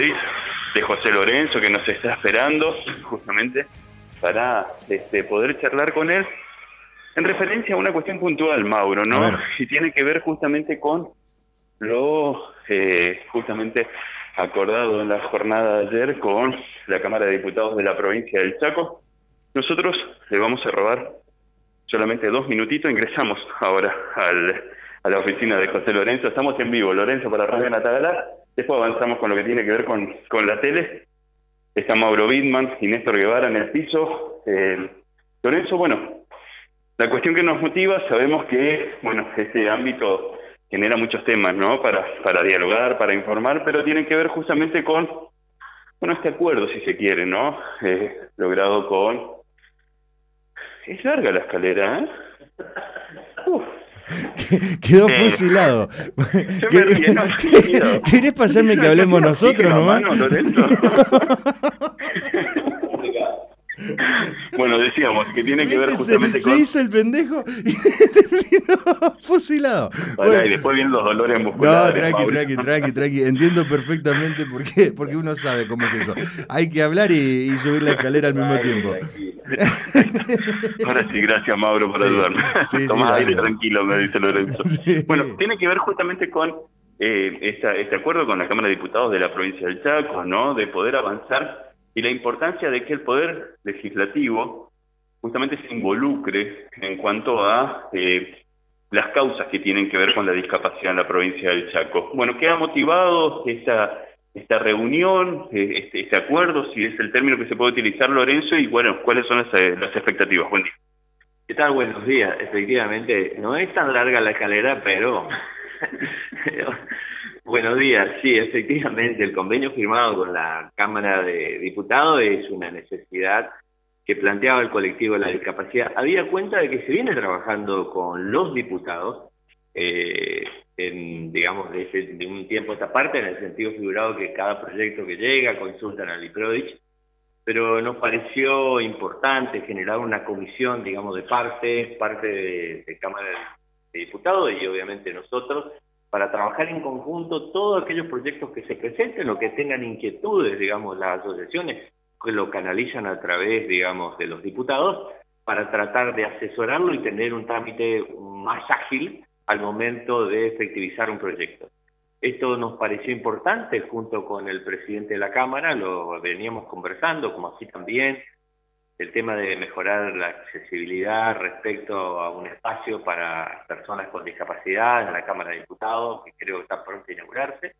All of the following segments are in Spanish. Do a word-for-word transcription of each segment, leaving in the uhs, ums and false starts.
pedís, de José Lorenzo, que nos está esperando justamente para este, poder charlar con él en referencia a una cuestión puntual, Mauro, ¿no? Y tiene que ver justamente con lo eh, justamente acordado en la jornada de ayer con la Cámara de Diputados de la provincia del Chaco. Nosotros le vamos a robar solamente dos minutitos, ingresamos ahora al, a la oficina de José Lorenzo, estamos en vivo, Lorenzo para Radio Natagalar, después avanzamos con lo que tiene que ver con, con la tele, está Mauro Bittman y Néstor Guevara en el piso. eh, Lorenzo, bueno, la cuestión que nos motiva, sabemos que, bueno, este ámbito genera muchos temas, ¿no?, para, para dialogar, para informar, pero tienen que ver justamente con, bueno, este acuerdo, si se quiere, ¿no?, eh, logrado con... Es larga la escalera, ¿eh? Uf. Quedó eh, fusilado. ¿Querés pasarme que hablemos nosotros nomás? Mano, Lorenzo. Bueno, decíamos que tiene que ver justamente se, con... Se hizo el pendejo y terminó fusilado. Bueno, bueno, y después vienen los dolores musculares. No, tranqui, tranqui, tranqui, tranqui. Entiendo perfectamente por qué, porque uno sabe cómo es eso. Hay que hablar y, y subir la escalera al mismo tiempo. Ahora sí, gracias, Mauro, por sí, ayudarme. Sí, Tomás sí, aire tranquilo, me dice Lorenzo. Sí. Bueno, tiene que ver justamente con eh, esta, este acuerdo con la Cámara de Diputados de la provincia del Chaco, ¿no?, de poder avanzar y la importancia de que el Poder Legislativo justamente se involucre en cuanto a eh, las causas que tienen que ver con la discapacidad en la provincia del Chaco. Bueno, ¿qué ha motivado esta, esta reunión, eh, este, este acuerdo, si es el término que se puede utilizar, Lorenzo? Y bueno, ¿cuáles son las, eh, las expectativas? Buen día. ¿Qué tal? Buenos días. Efectivamente, no es tan larga la escalera, pero... Buenos días. Sí, efectivamente, el convenio firmado con la Cámara de Diputados es una necesidad que planteaba el colectivo de la discapacidad. Había cuenta de que se viene trabajando con los diputados, eh, en, digamos, de, ese, de un tiempo a esta parte, en el sentido figurado que cada proyecto que llega consultan al IPRODICH, pero nos pareció importante generar una comisión, digamos, de parte, parte de, de Cámara de Diputados y obviamente nosotros, para trabajar en conjunto todos aquellos proyectos que se presenten o que tengan inquietudes, digamos, las asociaciones que lo canalizan a través, digamos, de los diputados, para tratar de asesorarlo y tener un trámite más ágil al momento de efectivizar un proyecto. Esto nos pareció importante, junto con el presidente de la Cámara, lo veníamos conversando, como así también el tema de mejorar la accesibilidad respecto a un espacio para personas con discapacidad en la Cámara de Diputados, que creo que está pronto a inaugurarse.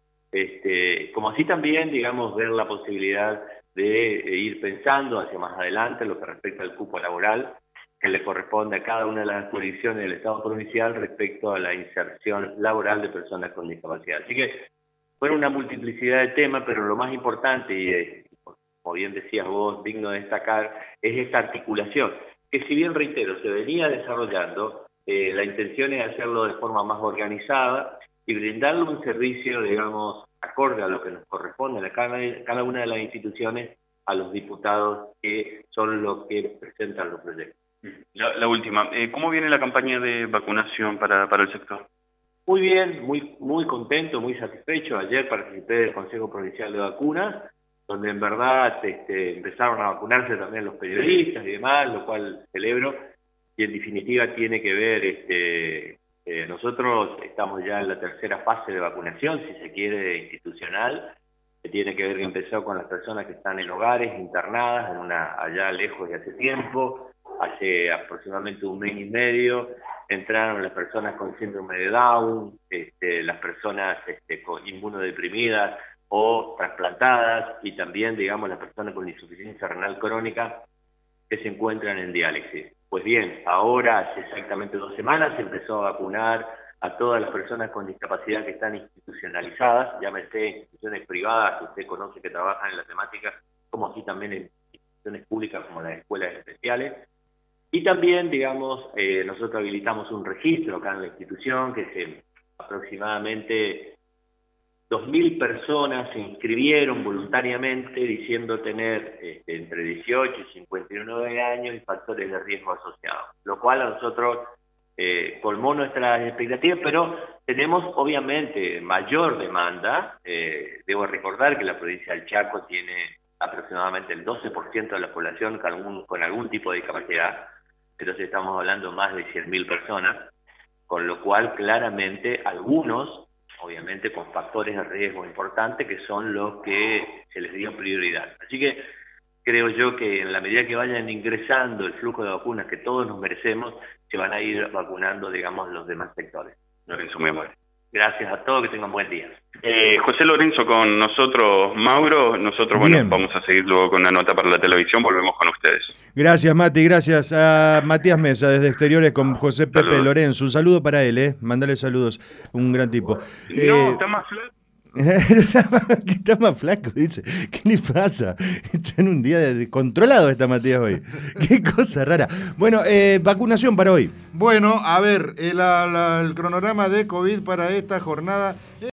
Este, como así también, digamos, ver la posibilidad de ir pensando hacia más adelante lo que respecta al cupo laboral que le corresponde a cada una de las jurisdicciones del Estado provincial respecto a la inserción laboral de personas con discapacidad. Así que fueron una multiplicidad de temas, pero lo más importante, y como bien decías vos, digno de destacar, es esta articulación, que si bien, reitero, se venía desarrollando, eh, la intención es hacerlo de forma más organizada y brindarle un servicio, digamos, acorde a lo que nos corresponde a cada, cada una de las instituciones, a los diputados que son los que presentan los proyectos. La, la última, eh, ¿cómo viene la campaña de vacunación para, para el sector? Muy bien, muy, muy contento, muy satisfecho. Ayer participé del Consejo Provincial de Vacunas, donde en verdad este, empezaron a vacunarse también los periodistas y demás, lo cual celebro, y en definitiva tiene que ver, este, eh, nosotros estamos ya en la tercera fase de vacunación, si se quiere, institucional, que tiene que ver que empezó con las personas que están en hogares, internadas, en una allá lejos de hace tiempo, hace aproximadamente un mes y medio, entraron las personas con síndrome de Down, este, las personas este, con inmunodeprimidas, o trasplantadas, y también, digamos, las personas con insuficiencia renal crónica que se encuentran en diálisis. Pues bien, ahora, hace exactamente dos semanas, se empezó a vacunar a todas las personas con discapacidad que están institucionalizadas, llámese instituciones privadas que usted conoce que trabajan en la temática, como así también en instituciones públicas como las escuelas especiales. Y también, digamos, eh, nosotros habilitamos un registro acá en la institución que se aproximadamente dos mil personas se inscribieron voluntariamente diciendo tener este, entre dieciocho y cincuenta y nueve años y factores de riesgo asociados, lo cual a nosotros eh, colmó nuestras expectativas, pero tenemos obviamente mayor demanda. Eh, debo recordar que la provincia del Chaco tiene aproximadamente el doce por ciento de la población con algún, con algún tipo de discapacidad, entonces estamos hablando más de cien mil personas, con lo cual claramente algunos, obviamente con factores de riesgo importantes, que son los que se les dio prioridad. Así que creo yo que en la medida que vayan ingresando el flujo de vacunas que todos nos merecemos, se van a ir vacunando, digamos, los demás sectores. Lorenzo, muy amable. Gracias a todos, que tengan buen día. Eh, José Lorenzo con nosotros, Mauro, nosotros bueno, Bien. vamos a seguir luego con la nota para la televisión, volvemos con ustedes. Gracias, Mati, gracias a Matías Mesa desde Exteriores con José Pepe Saludos. Lorenzo. Un saludo para él, ¿eh? Mándale saludos, un gran tipo. No, Eh, está más flaco. que está más flaco, dice. ¿Qué le pasa? Está en un día de, de controlado esta Matías hoy. Qué cosa rara. Bueno, eh, vacunación para hoy. Bueno, a ver, el, la- el cronograma de COVID para esta jornada.